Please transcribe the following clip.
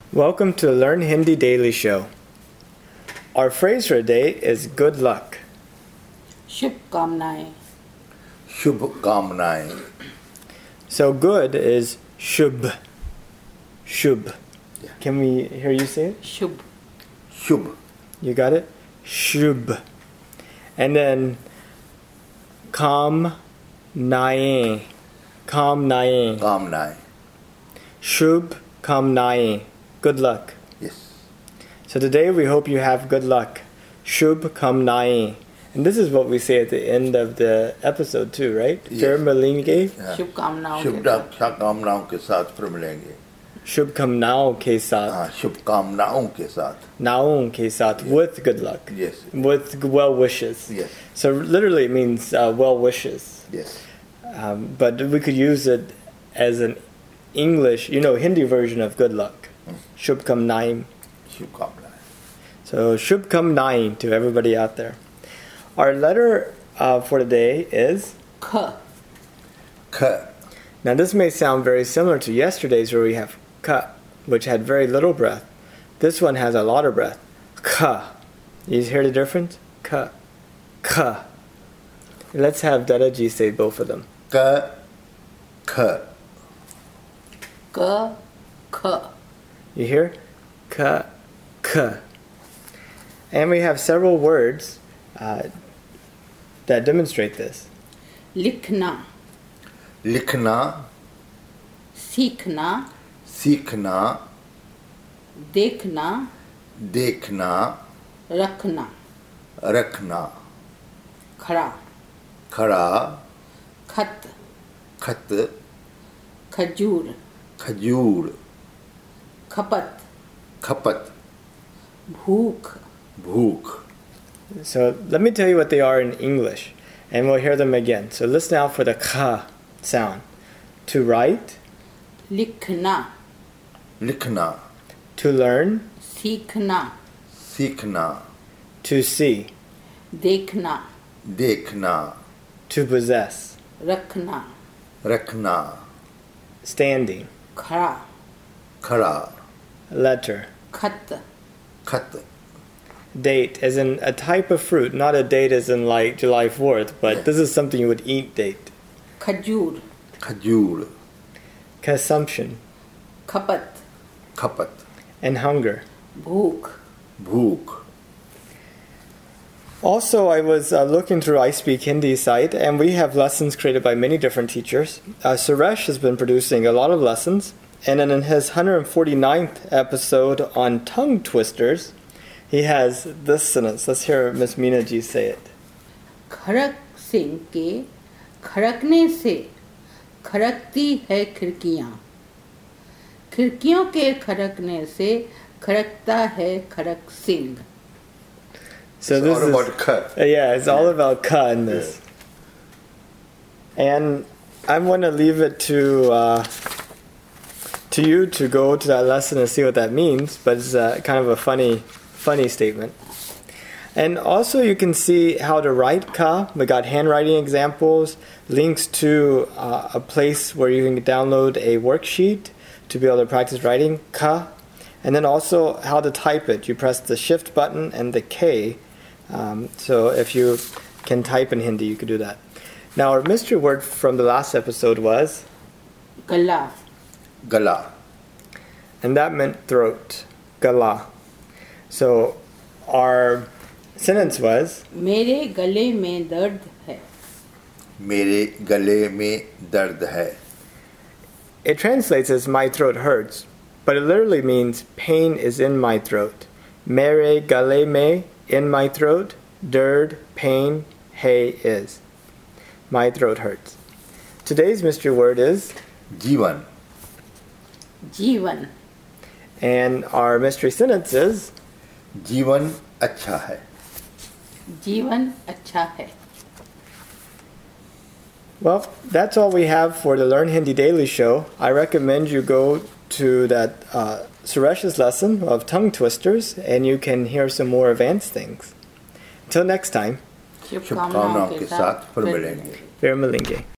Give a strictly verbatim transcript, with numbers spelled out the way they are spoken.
Welcome to Learn Hindi Daily Show. Our phrase for today is good luck. शुभकामनाएं. शुभकामनाएं. So good is shubh. Shubh. Yeah. Can we hear you say it? Shubh. Shubh. You got it? Shubh. And then kam nae. Kam nae. कामनाएं. Shubh kam nae. Good luck. Yes. So today we hope you have good luck. Shubh kam nae. And this is what we say at the end of the episode too, right? Yes. Fir milenge. हाँ. शुभकामनाओं शुभ के साथ. कामनाओं के साथ फिर मिलेंगे. Shubh kam nao ke saath. हाँ, शुभकामनाओं के साथ. Naon ke saath. Yes. With good luck. Yes. With well wishes. Yes. So literally it means uh, well wishes. Yes. Um, but we could use it as an English, you know, Hindi version of good luck. Shubh kam naim. शुभकामनाएं. So shubh kam naim to everybody out there. Our letter uh, for today is. ख. ख. Now this may sound very similar to yesterday's where we have ka, which had very little breath. This one has a lot of breath. Ka. You hear the difference? Ka. Ka. Let's have Dadaji say both of them. क. ख. क. ख. You hear? Ka. Ka. And we have several words uh, that demonstrate this. लिखना. लिखना. सीखना. सीखना. देखना. देखना. रखना. रखना. खड़ा. खड़ा. खत. खत. खजूर. खजूर. खपत. खपत. भूख. भूख. So let me tell you what they are in English, and we'll hear them again. So listen out for the kha sound. To write, लिखना. लिखना. to learn, सीखना. सीखना. to see, देखना. देखना. to possess, रखना. रखना. standing, खड़ा. खड़ा. letter, खत. खत. date, as in a type of fruit, not a date as in like July fourth, but Yeah. this is something you would eat date. खजूर. खजूर. Consumption खपत. खपत. and hunger. भूख. भूख. Also, I was uh, looking through I Speak Hindi site, and we have lessons created by many different teachers. Uh, Suresh has been producing a lot of lessons, and in his one hundred forty-ninth episode on tongue twisters, he has this sentence. Let's hear Miss Meena ji say it. खड़क सिंह के खड़कने से खड़कती है खिड़कियाँ. खिड़कियों के खड़कने से खड़कता है खड़क Singh. So It's this all is about cut. uh, yeah, it's all about ka in this. And I'm going to leave it to uh, to you to go to that lesson and see what that means. But it's uh, kind of a funny, funny statement. And also, you can see how to write ka. We got handwriting examples, links to uh, a place where you can download a worksheet to be able to practice writing ka. And then also how to type it. You press the shift button and the K. Um, so if you can type in Hindi, you could do that. Now, our mystery word from the last episode was, गला. गला. and that meant throat, gala. So our sentence was, मेरे गले में दर्द है. मेरे गले में दर्द है. it translates as my throat hurts, but it literally means pain is in my throat. Mere gale me, in my throat, dard, pain, hay is. My throat hurts. Today's mystery word is, जीवन. जीवन. and our mystery sentence is, जीवन अच्छा है. जीवन अच्छा है. well, that's all we have for the Learn Hindi Daily Show. I recommend you go to that uh, Suresh's lesson of tongue twisters, and you can hear some more advanced things. Until next time, शुभकामनाओं के साथ फिर मिलेंगे. Vir Malinge.